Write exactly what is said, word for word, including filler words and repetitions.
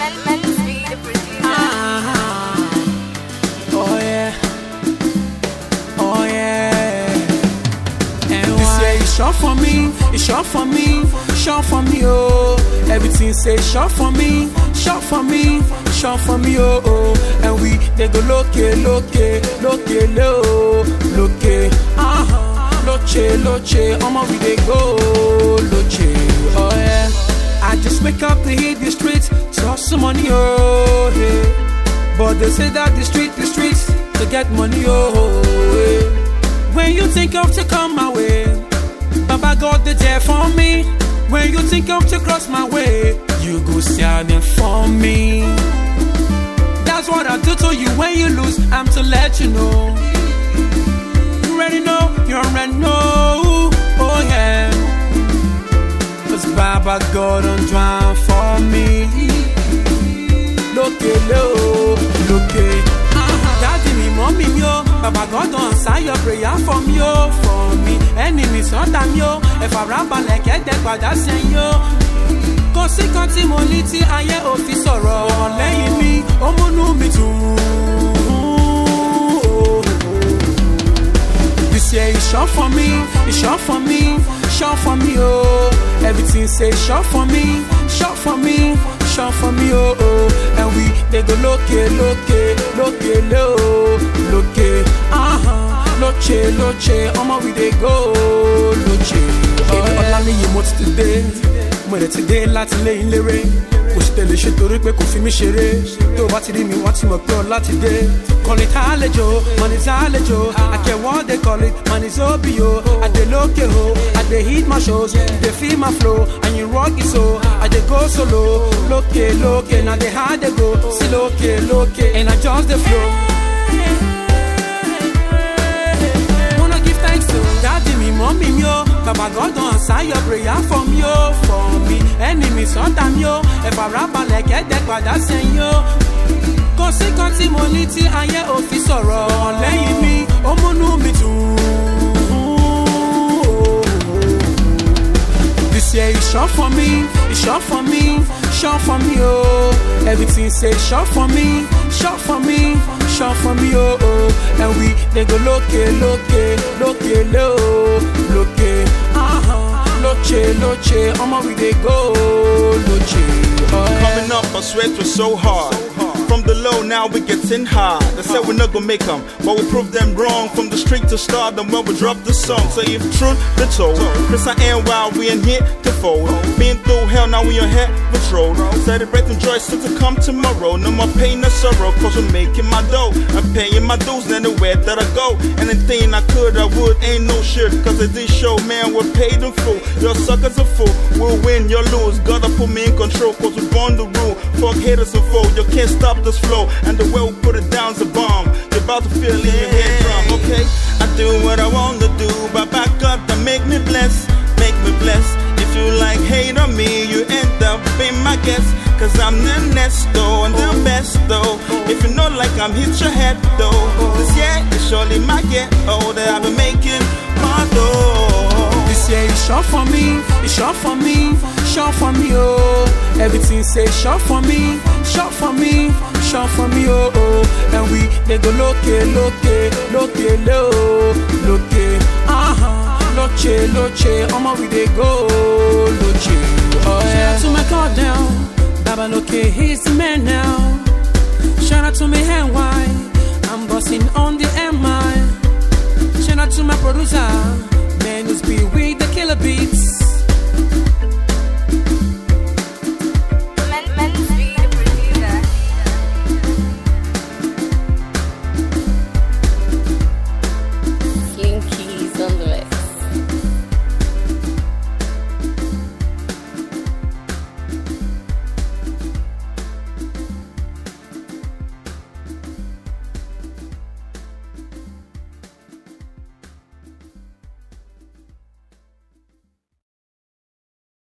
Oh yeah, oh yeah. And this year it's short for me, it's short for me, short for me, oh. Everything say short for me, short for me, short for me, oh, oh. And we, they go loke, loke, loke, low, loke, uh-huh, loche, loche, I'ma we they go, loche, oh yeah. I just wake up to hit the streets, talk some money, oh, yeah. But they say that the street, the streets, to get money, oh, yeah. When you think of to come my way, Baba God the there for me. When you think of to cross my way, you go standing for me. That's what I do to you when you lose, I'm to let you know. You already know, you already know, oh yeah. Cause Baba God don't drown for me. Look it low, look it. Daddy me, mommy yo, Baba God don't answer your prayer for me, yo, for me. Enemies not them yo, if I rap like a dead but that's yo. Cause kanti moliti aye office oro lẹ́yìn mi, omunu mi too. This year is short for me, it's short for me, short for me, oh. Everything say short for me, short for me, short for me, oh, oh. And we, they go loke, loke, loke, low, loke, uh-huh, loche, loche, I'ma we they go, loche. Oh, yeah. All you want today, when it's today, láti lé in léré. Kò sí tẹ̀lé ṣe torí pé kò fi mí ṣeré. Tó bá ti rí mi, wọ́n ti mọ̀ pé ọlá ti dé. Call it àlejò, money is àlejò. I care what they call it, money is obio. I dey loke ho, I dey hit my shows, they feel my flow, and you rock it so. I dey go solo, loke, loke, now they hard they go. See loke, loke, and I just the flow. Wanna give thanks to Daddy me, mommy yo. Baba God don't answer your prayer for me, yo, for me. Enemies not them yo. If I rap like a dead but that's yo. Cause kanti moliti aye office oro lẹ́yìn mi, omunu mi too. This year is short for me, it's short for me, short for me, oh. Everything say short for me, short for me, short for me, oh, oh. And we, they go loke, loke, loke, low, loke, uh-huh, loche, loche, I'ma we they go, loche, oh yeah. Coming up, I swear it was so hard. From the low, now we getting high. They said we're not gonna make them, but we prove them wrong. From the street to stardom when we drop the song. So if truth the told, Chris and N Y, we ain't here to fold. Been through hell, now we on head patrol. Celebrating joy still to come tomorrow. No more pain, no sorrow, cause we're making my dough. I'm paying my dues anywhere that I go. Anything I could, I would, ain't no shit. Cause at this show, man, we're paid in full. Your suckers are full, we'll win, you'll lose. Gotta put me in control, cause we born the rule. Fuck haters and foe, you can't stop this flow, and the way we put it down's a bomb. You're about to feel in your head drum, okay? I do what I want to do, but back up to make me bless, make me bless. If you like hate on me, you end up being my guest. Cause I'm the next though, and the best though. If you know like I'm hit your head though. This year is surely my get older, I've been making my dough. This year is short for me, it's short for me, short for me, oh. Everything say short for me, short for me, short for me, oh, oh. And we, they go loke, loke, loke, low, loke, uh-huh, loche, loche, I'ma we they go, loche, oh yeah. Shout out to my God down, Baba loke, he's the man now. Shout out to me N Y, I'm bossing on the M I. Shout out to my producer, man who's be with the killer beats.